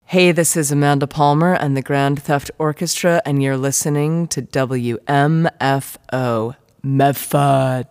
Hey, this is Amanda Palmer and the Grand Theft Orchestra, and you're listening to WMFO Medford.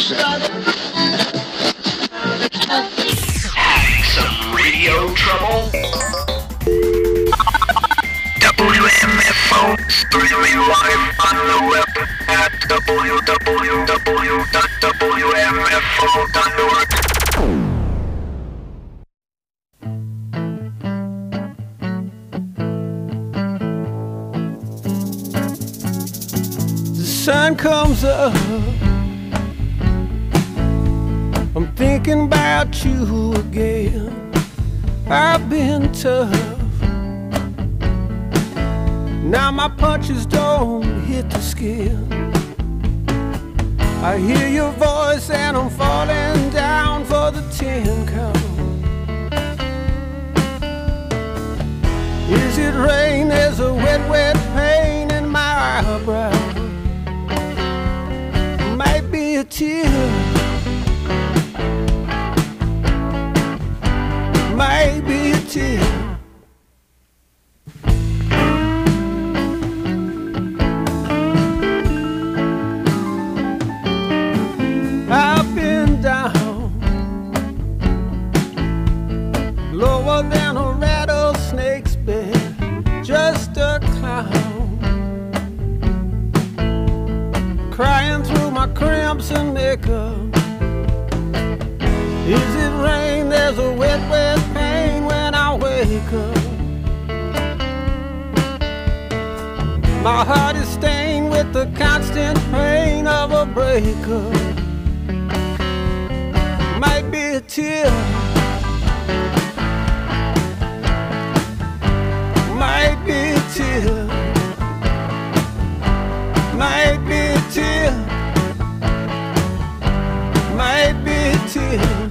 Having some radio trouble? WMFO streaming live on the web at www.wmfo.org. The sun comes up, I'm thinking about you again. I've been tough, now my punches don't hit the skin. I hear your voice and I'm falling down for the 10 count. Is it rain? There's a wet, wet pain in my eyebrow. Might be a tear, might be a tear. I've been down, lower than a rattlesnake's bed, just a clown, crying through my crimson makeup. Is it rain? There's a wet, wet pain when I wake up. My heart is stained with the constant pain of a breakup. Might be a tear, might be a tear, might be a tear, might be a tear.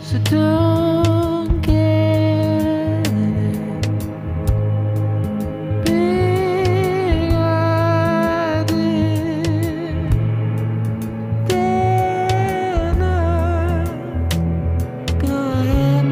So don't get big idea. They're not gonna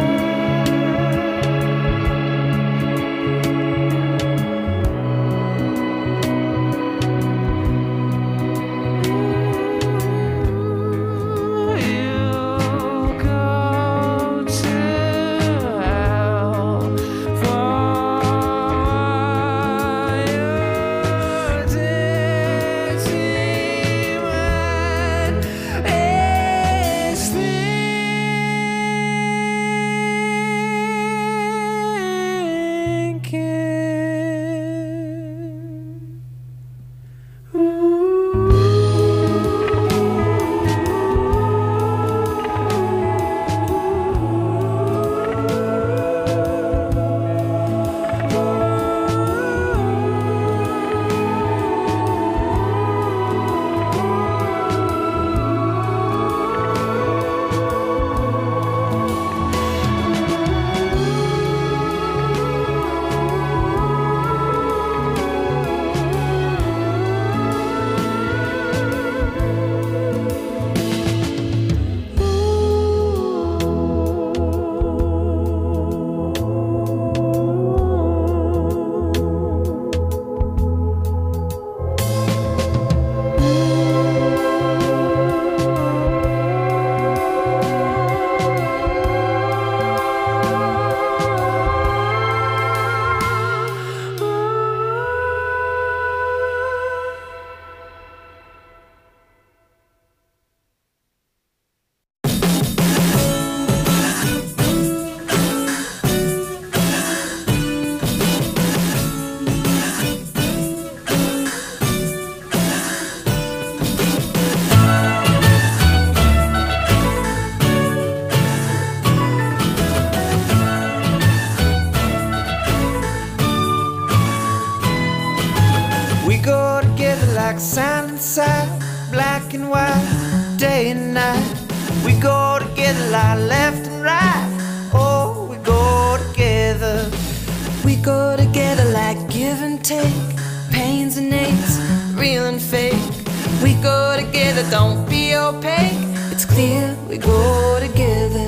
like sand and sand, black and white, day and night. We go together like left and right. Oh, we go together. We go together like give and take, pains and aches, real and fake. We go together, don't be opaque. It's clear we go together.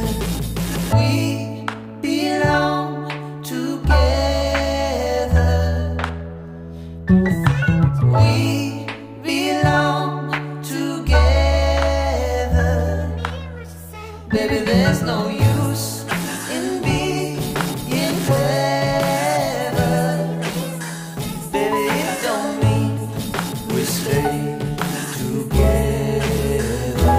We belong together. We belong together. Baby, there's no use in being clever. Baby, it don't mean we stay together.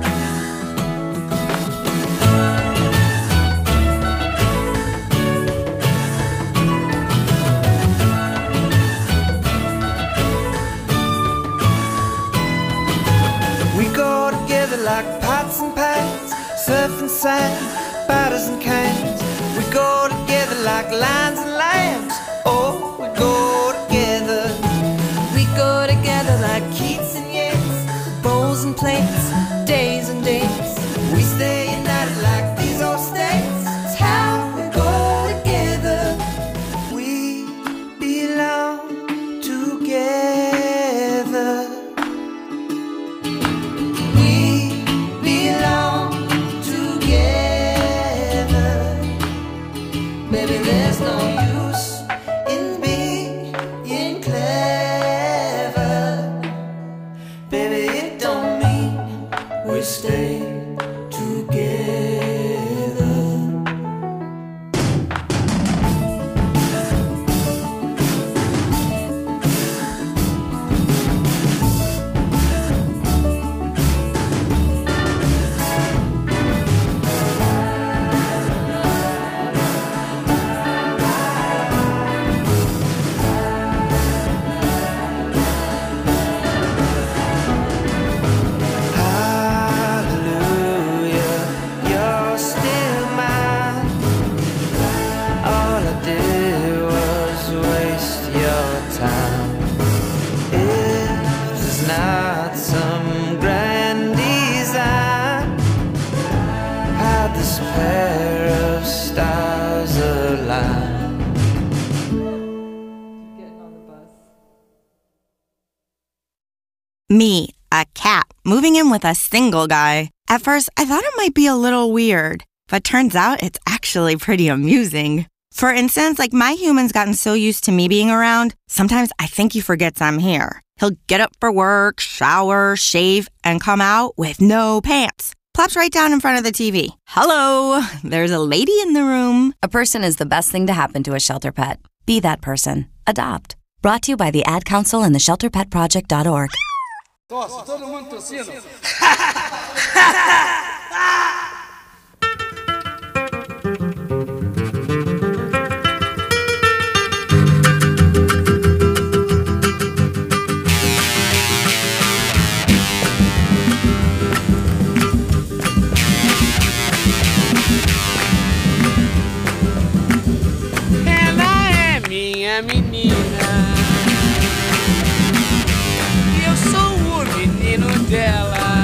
We go together like pots and pans, surf and sand, batters and cans. We go together like lions and lambs. Oh, we go together. We go together like Keats and Yeats, bowls and plates, days and dates. We stay united like these old states. It's how we go together. We belong together. We belong together. Baby, there's no use in being clever. Baby, it don't mean we stay together. Hallelujah. pair of stars align. Me, a cat, moving in with a single guy. At first, I thought it might be a little weird, but turns out it's actually pretty amusing. For instance, like my human's gotten so used to me being around, sometimes I think he forgets I'm here. He'll get up for work, shower, shave, and come out with no pants. Plops right down in front of the TV. Hello, there's a lady in the room. A person is the best thing to happen to a shelter pet. Be that person. Adopt. Brought to you by the Ad Council and the ShelterPetProject.org. Tosse, todo mundo tossindo. Ela é minha menina. Dela.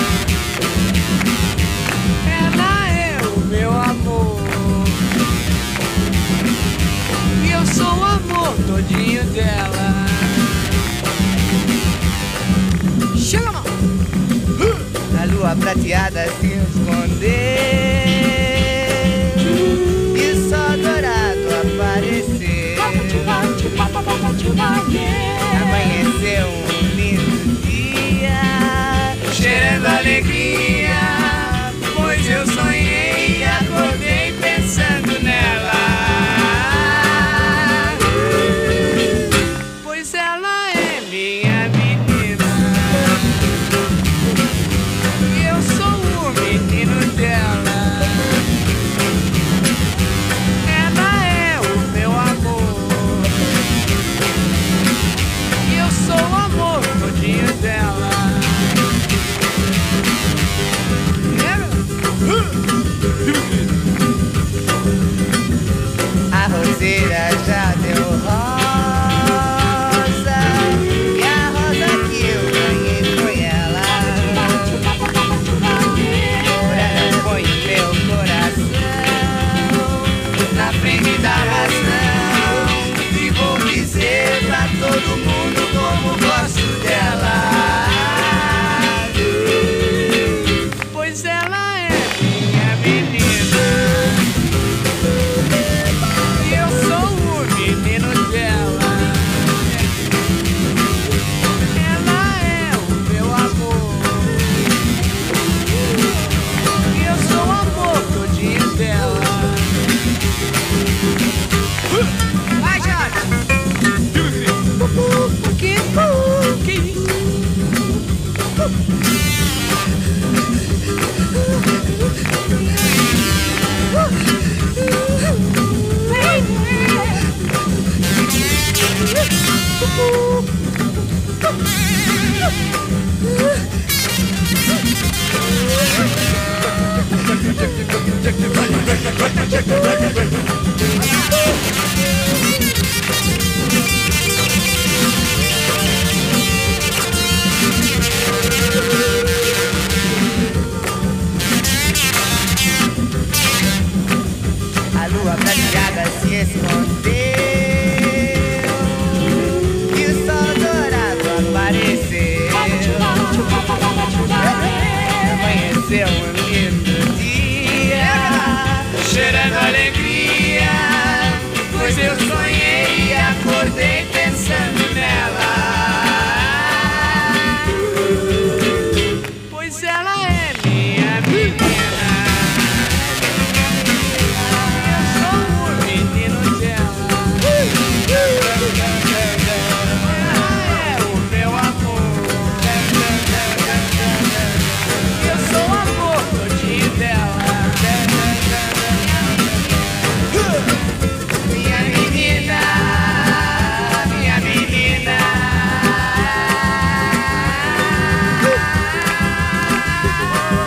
Ela é o meu amor e eu sou o amor todinho dela. Chama! A lua prateada se escondeu e o sol dourado apareceu. Amanheceu um lindo dia, cheirando alegria, pois eu sonhei e acordei pensando nela. Pois ela é minha menina e eu sou o menino dela. Ela é o meu amor e eu sou o amor todinho dela. A roseira já deu rosa e a rosa que eu ganhei foi ela. Ela põe meu coração na frente da razão e vou dizer pra todo mundo como gosto dela. Pois ela é minha menina e eu sou o menino dela. Ela é o meu amor e eu sou o amor todinho dela. Vai, Jorge! Que isso? A lua prateada se escondeu e o sol dourado apareceu. Amanheceu um lindo dia, Cheirando alegria, pois eu sonhei e acordei pensando nela. pois ela é minha menina. Eu sou o menino dela. Ela é o meu amor. Eu sou o amor todinho dela. Minha menina, minha menina.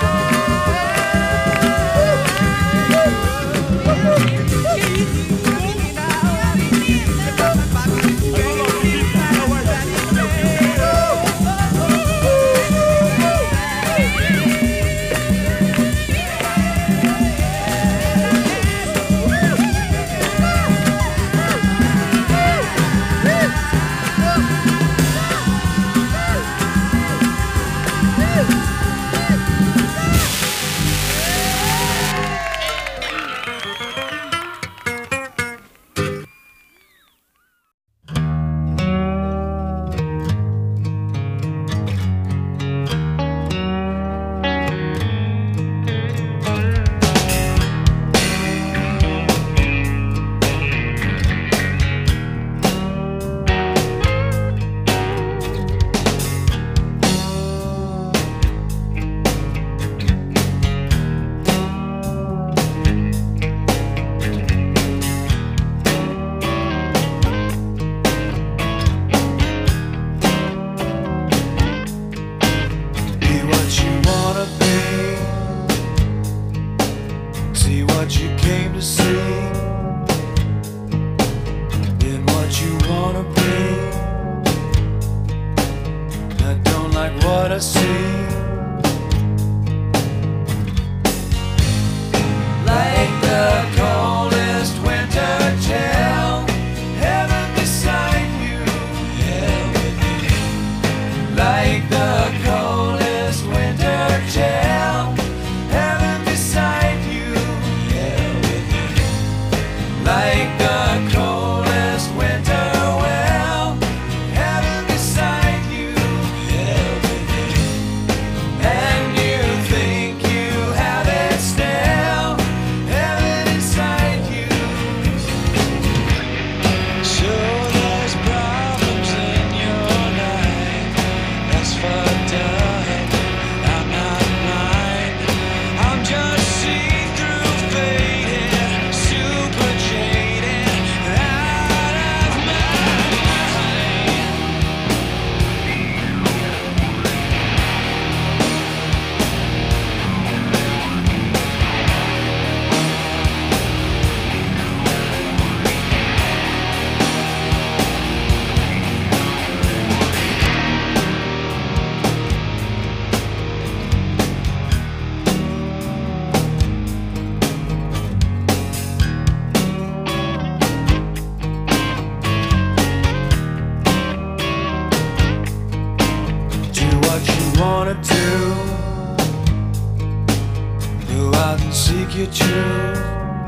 hide and seek your truth.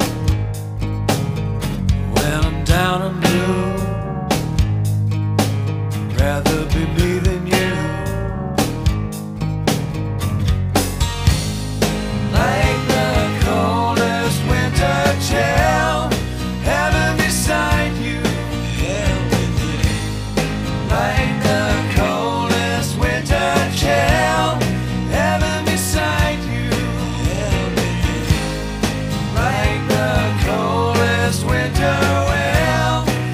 When I'm down and blue, rather be me than you. Like the coldest winter chill, heaven beside you, hell with you. Like the coldest winter chill, heaven beside you, hell with you. Like the coldest winter wind,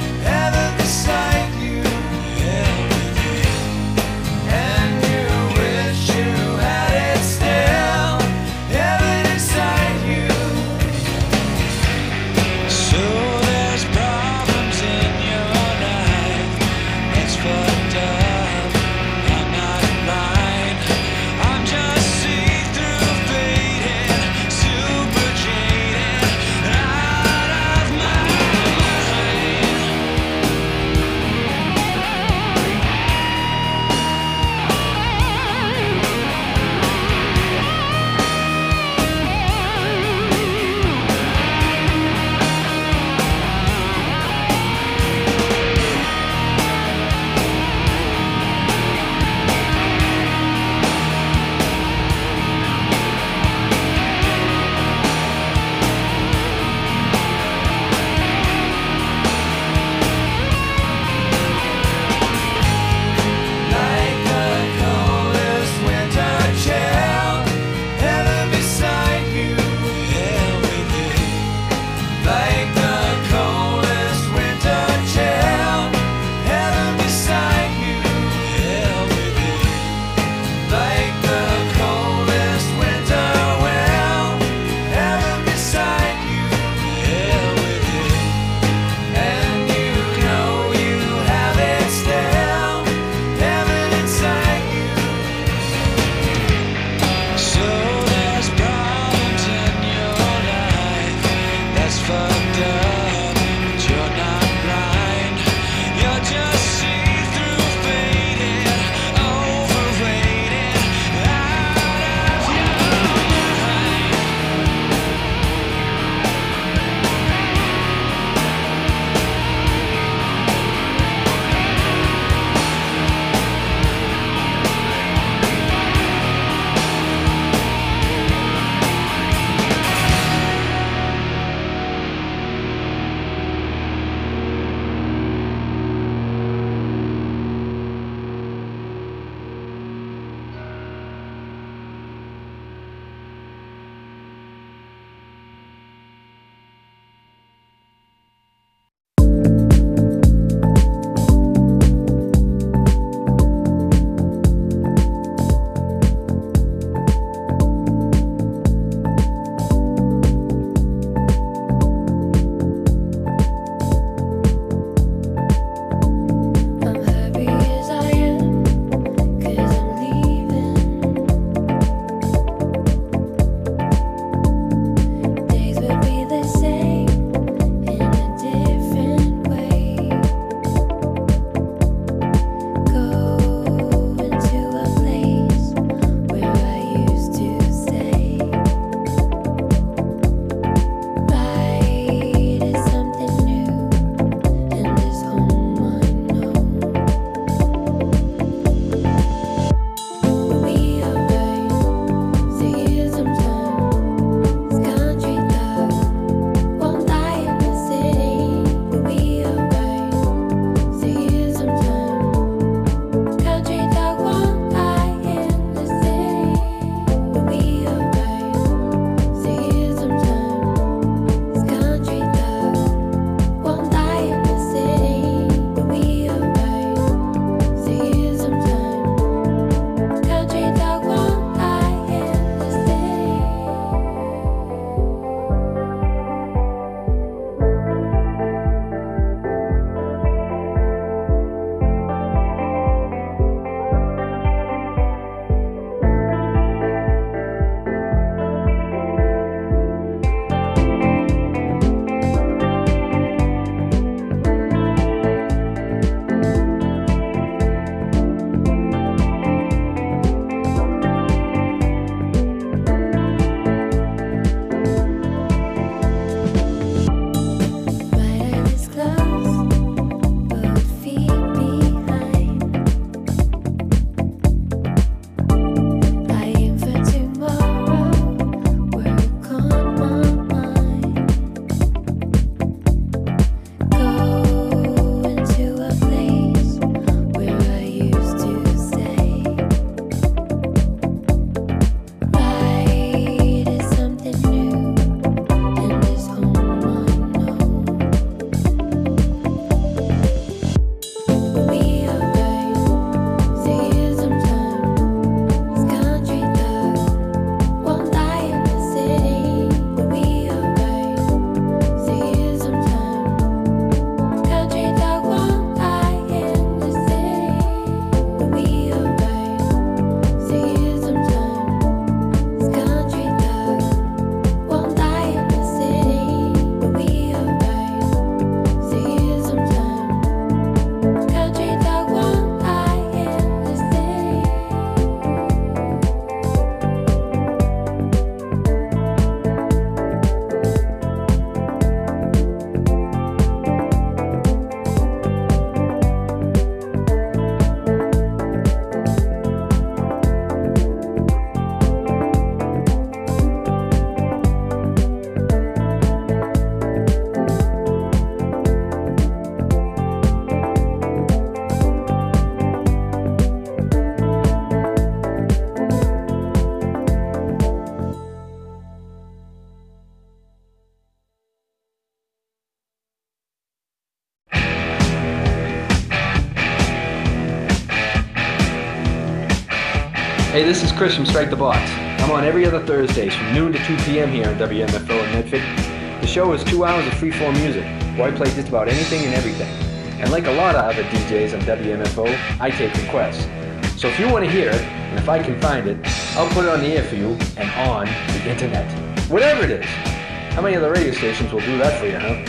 Hey, this is Chris from Strike the Box. I'm on every other Thursdays from noon to 2 p.m. here on WMFO in Medford. The show is 2 hours of free-form music, where I play just about anything and everything. And like a lot of other DJs on WMFO, I take requests. So if you want to hear it, and if I can find it, I'll put it on the air for you and on the internet. Whatever it is. How many other radio stations will do that for you, huh?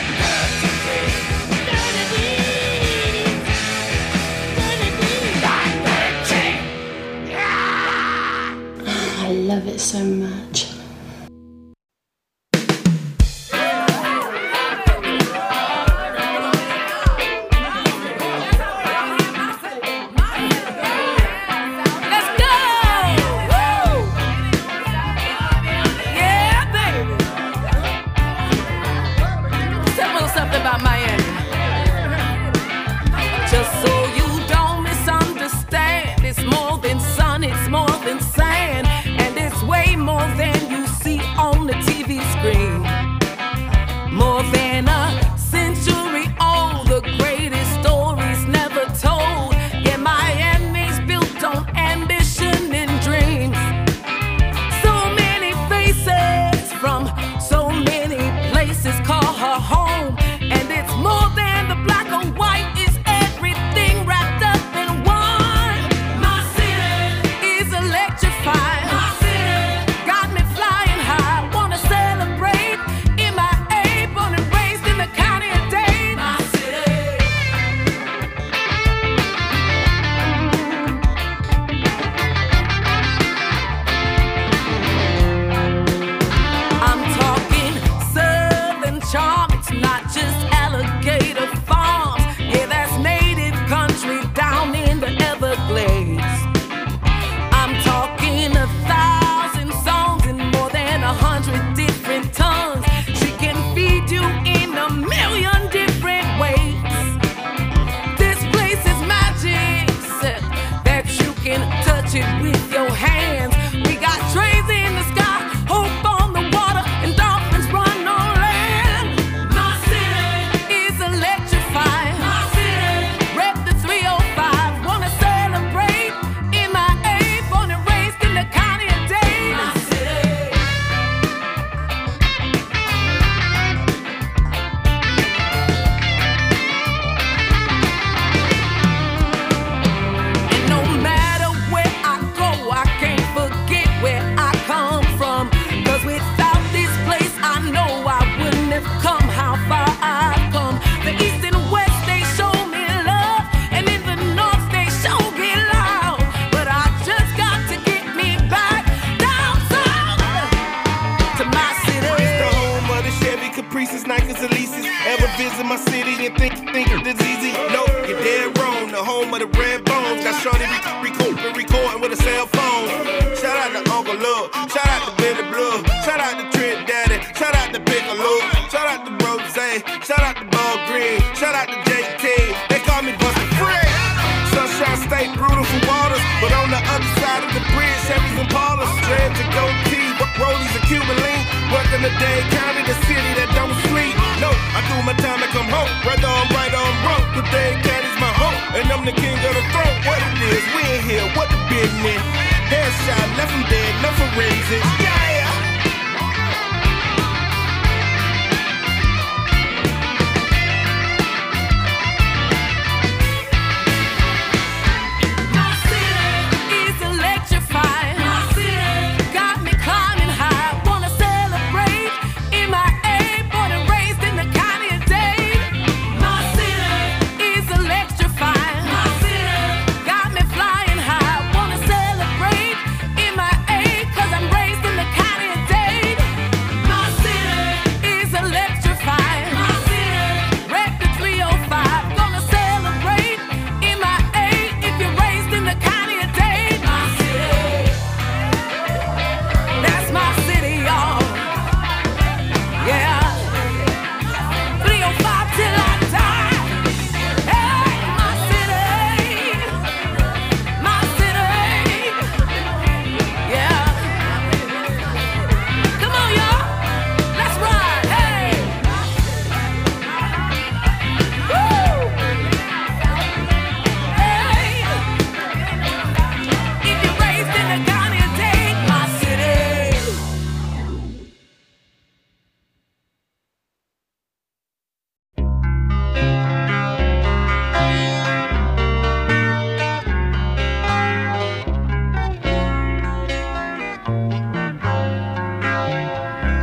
I love it so much. Got me flying high, wanna celebrate in my A, 'cause I'm raised in the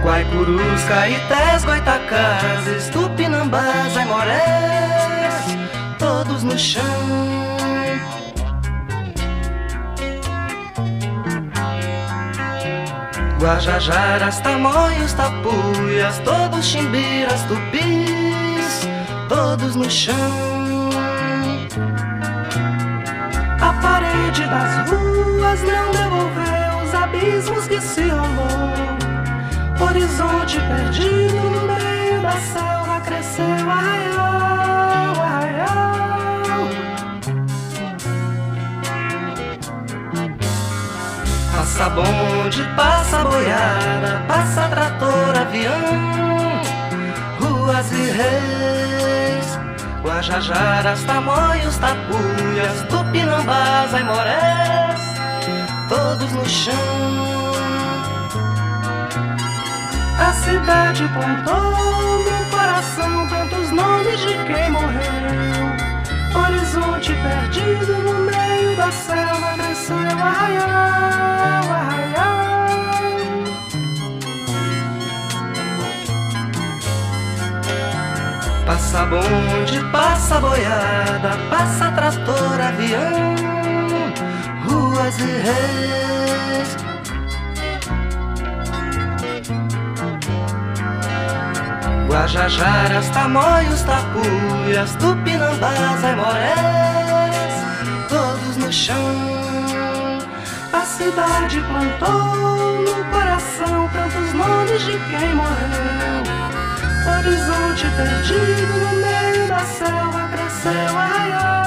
Guaicurus, Caetés, Goitacazes, Tupinambás, Aimorés, todos no chão. Guajajaras, Tamoios, Tapuias, todos chimbiras, tupis, todos no chão. A parede das ruas não devolveu os abismos que se rolou. Horizonte perdido no meio da selva cresceu, arraial, arraial. Passa bonde, passa boiada, passa trator, avião, ruas e reis, Guajajaras, Tamoios, Tapuias, Tupinambás, Aimorés, todos no chão. A cidade plantou no coração tantos nomes de quem morreu. Horizonte perdido no meio da selva cresceu, arraial, arraial. Passa bonde, passa boiada, passa trator, avião, ruas e reis. Guajajaras, Tamoios, Tapuias, Tupinambás, Aimorés, todos no chão. A cidade plantou no coração tantos nomes de quem morreu. Horizonte perdido no meio da selva cresceu, arraial.